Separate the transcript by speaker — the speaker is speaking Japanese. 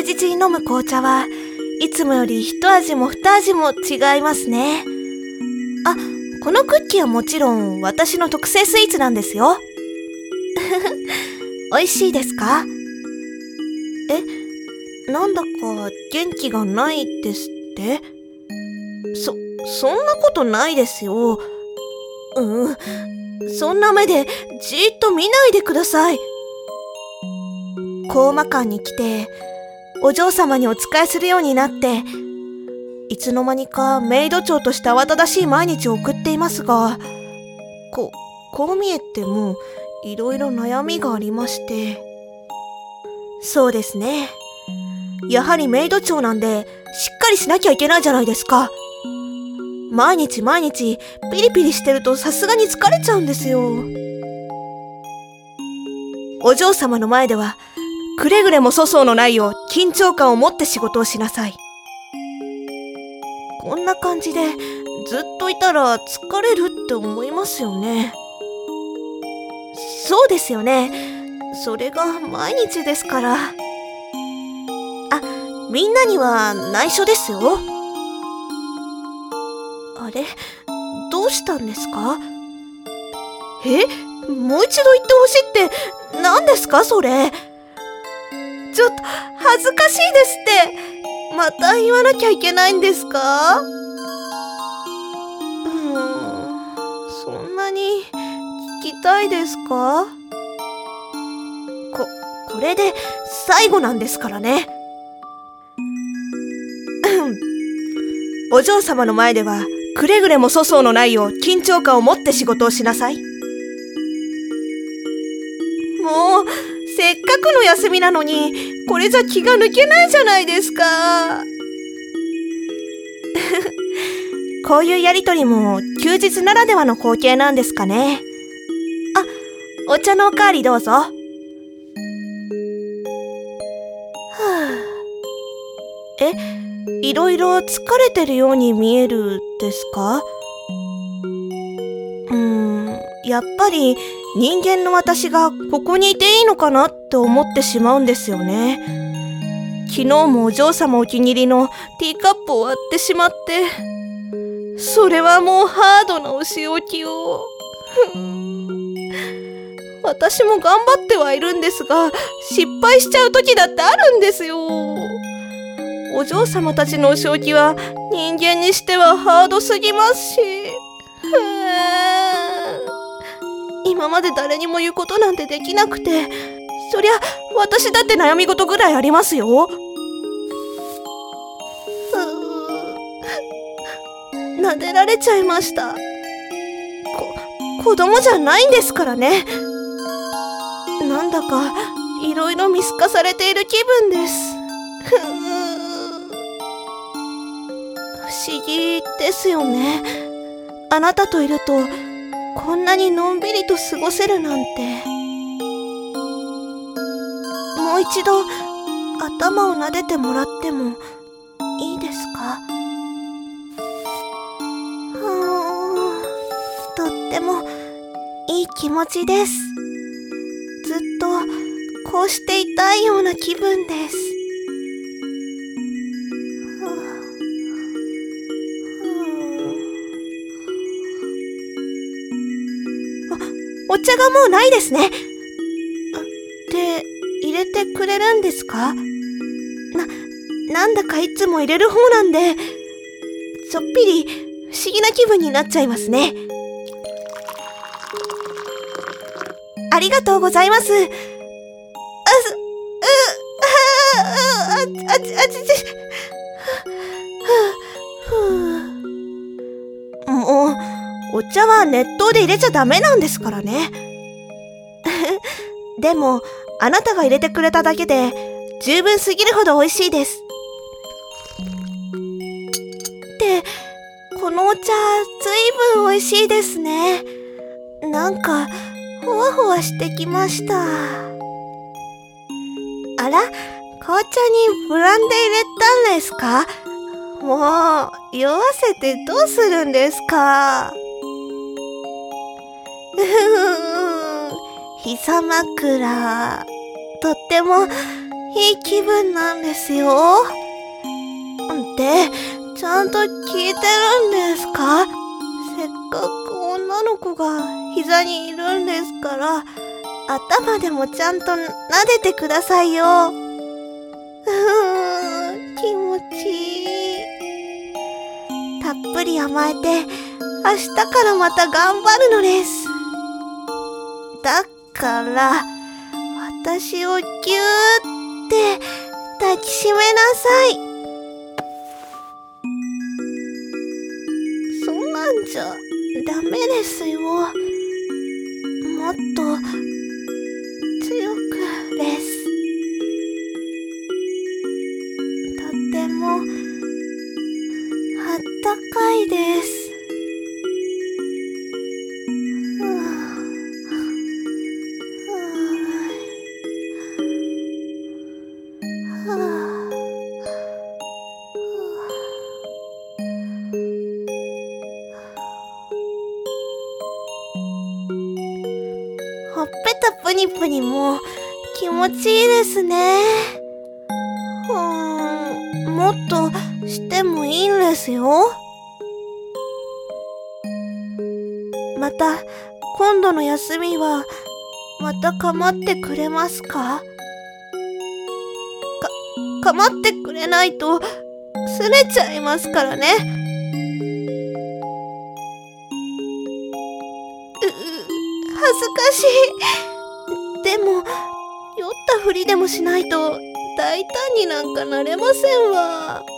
Speaker 1: 休日に飲む紅茶はいつもより一味も二味も違いますね。あ、このクッキーはもちろん私の特製スイーツなんですよ。美味しいですか？なんだか元気がないですって？そんなことないですよ。そんな目でじーっと見ないでください。高魔館に来て、お嬢様にお仕えするようになって、いつの間にかメイド長として慌ただしい毎日を送っていますが、こう見えてもいろいろ悩みがありまして。そうですね。やはりメイド長なんで、しっかりしなきゃいけないじゃないですか。毎日ピリピリしてるとさすがに疲れちゃうんですよ。お嬢様の前ではくれぐれも粗相のないよう緊張感を持って仕事をしなさい。こんな感じでずっといたら疲れるって思いますよね。そうですよね。それが毎日ですから。みんなには内緒ですよ。あれ、どうしたんですか？もう一度言ってほしいって何ですかそれ。ちょっと恥ずかしいですって。また言わなきゃいけないんですか？そんなに聞きたいですか？これで最後なんですからね。お嬢様の前ではくれぐれも粗相のないよう緊張感を持って仕事をしなさい。もうせっかくの休みなのにこれじゃ気が抜けないじゃないですか。こういうやりとりも休日ならではの光景なんですかね。お茶のおかわりどうぞ。いろいろ疲れてるように見えるですか？やっぱり人間の私がここにいていいのかなって思ってしまうんですよね。昨日もお嬢様お気に入りのティーカップを割ってしまって、それはもうハードなお仕置きを。私も頑張ってはいるんですが、失敗しちゃう時だってあるんですよ。お嬢様たちのお仕置きは人間にしてはハードすぎますし、今まで誰にも言うことなんてできなくて、そりゃ私だって悩み事ぐらいありますよ。撫でられちゃいました。子供じゃないんですからね。なんだかいろいろ見透かされている気分です。不思議ですよね。あなたといるとこんなにのんびりと過ごせるなんて。もう一度頭を撫でてもらってもいいですか？とってもいい気持ちです。ずっとこうしていたいような気分です。お茶がもうないですね。って入れてくれるんですか？なんだかいつも入れる方なんで、ちょっぴり不思議な気分になっちゃいますね。ありがとうございます。もうお茶は熱湯で入れちゃダメなんですからね。でもあなたが入れてくれただけで十分すぎるほど美味しいです。ってこのお茶ずいぶん美味しいですね。なんかほわほわしてきました。あら、紅茶にブランデー入れたんですか？もう酔わせてどうするんですか？膝枕とってもいい気分なんですよ。で、ちゃんと聞いてるんですか？せっかく女の子が膝にいるんですから、頭でもちゃんと撫でてくださいよ。気持ちいい。たっぷり甘えて、明日からまた頑張るのです。だから、私をぎゅーって抱きしめなさい。そんなんじゃダメですよ。もっと強くです。とてもあったかいです。ほっぺたプニプニも気持ちいいですね。もっとしてもいいんですよ。また今度の休みはまた構ってくれますか？構ってくれないと拗ねちゃいますからね。恥ずかしい。でも酔ったふりでもしないと大胆になんかなれませんわ。